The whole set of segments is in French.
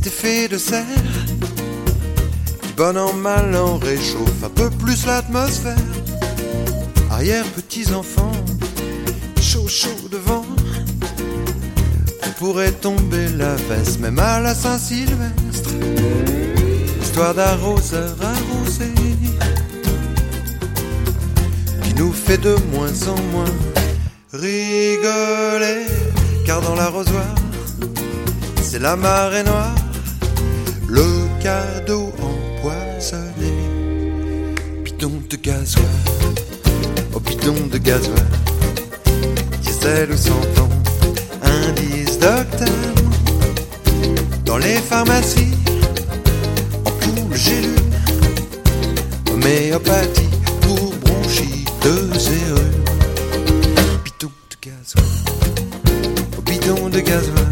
cet effet de serre qui, bon an mal an, réchauffe un peu plus l'atmosphère. Arrière petits enfants, chaud chaud devant, on pourrait tomber la veste même à la Saint-Sylvestre, histoire d'arroseur arrosé qui nous fait de moins en moins rigoler, car dans l'arrosoir c'est la marée noire, le cadeau empoisonné. Bidon de gasoil, au bidon de gasoil, diesel ou sans-plomb, indice d'octane. Dans les pharmacies, ampoules, gélules, homéopathie pour bronchite et rhume. Bidon de gasoil, au bidon de gasoil.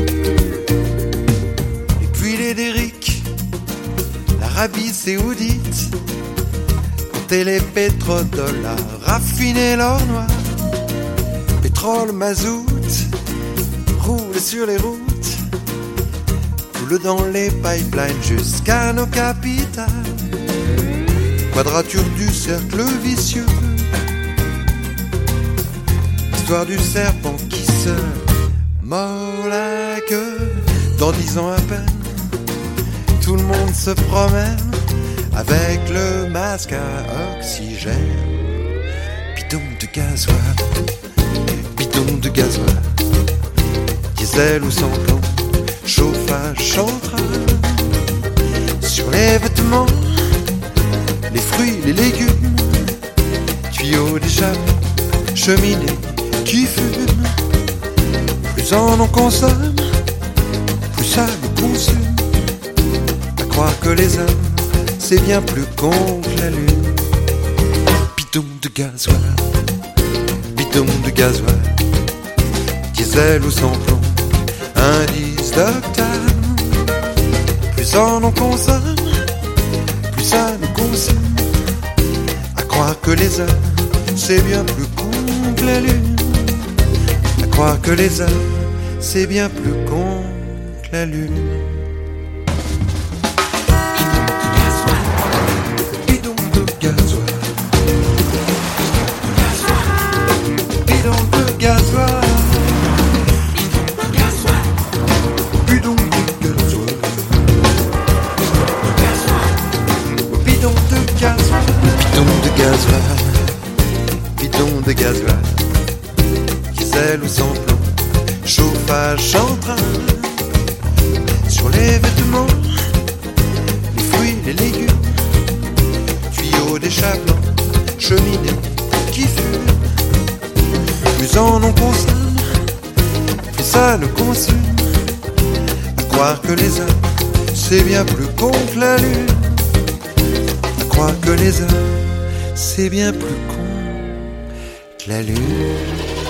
Et puis les dériques, l'Arabie saoudite, compter les pétrodollars, raffiner l'or noir, pétrole, mazout, roule sur les routes, coule dans les pipelines jusqu'à nos capitales. Quadrature du cercle vicieux, histoire du serpent qui se mord la queue. Dans 10 ans à peine, tout le monde se promène avec le masque à oxygène. Bidon de gasoil, bidon de gasoil, diesel ou sans plomb, chauffage central. Sur les vêtements, les fruits, les légumes, tuyaux d'échappement, cheminées qui fument. Plus on consomme, plus ça nous consume. À croire que les hommes, c'est bien plus con que la lune. Bidon de gasoil, bidon de gasoil, diesel ou sans plomb, indice d'octane. Plus on consomme, plus ça nous consume. À croire que les hommes, c'est bien plus con que la lune. À croire que les hommes, c'est bien plus con que la lune. Bidon de gasoil, bidon de gasoil, bidon de gasoil, bidon de gasoil, bidon de gasoil, bidon de gasoil, diesel ou sans plomb, chauffage central. Sur les vêtements, les fruits, les légumes, tuyaux d'échappement, cheminée qui fume. Plus on consomme, plus ça nous consume. À croire que les hommes, c'est bien plus con que la lune. À croire que les hommes, c'est bien plus con que la lune.